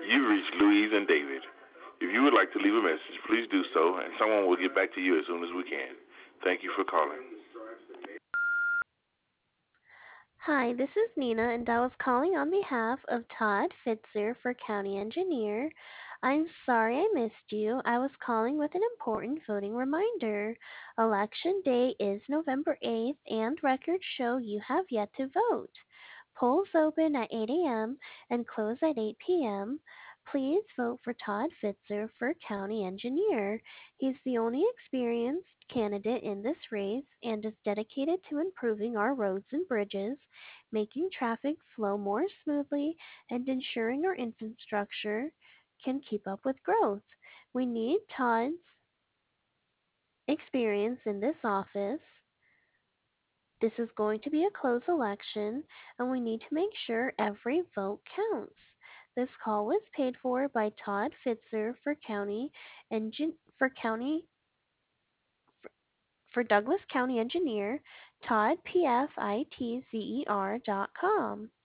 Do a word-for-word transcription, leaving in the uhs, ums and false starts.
You've reached Louise and David. If you would like to leave a message, please do so, and someone will get back to you as soon as we can. Thank you for calling. Hi, this is Nina, and I was calling on behalf of Todd Fitzer for County Engineer. I'm sorry I missed you. I was calling with an important voting reminder. Election Day is November eighth, and records show you have yet to vote. Polls open at eight a m and close at eight p m. Please vote for Todd Fitzer for County Engineer. He's the only experienced candidate in this race and is dedicated to improving our roads and bridges, making traffic flow more smoothly, and ensuring our infrastructure can keep up with growth. We need Todd's experience in this office. This is going to be a close election, and we need to make sure every vote counts. This call was paid for by Todd Fitzer for County Engin- for County for Douglas County Engineer, Todd P F I T Z E R dot com.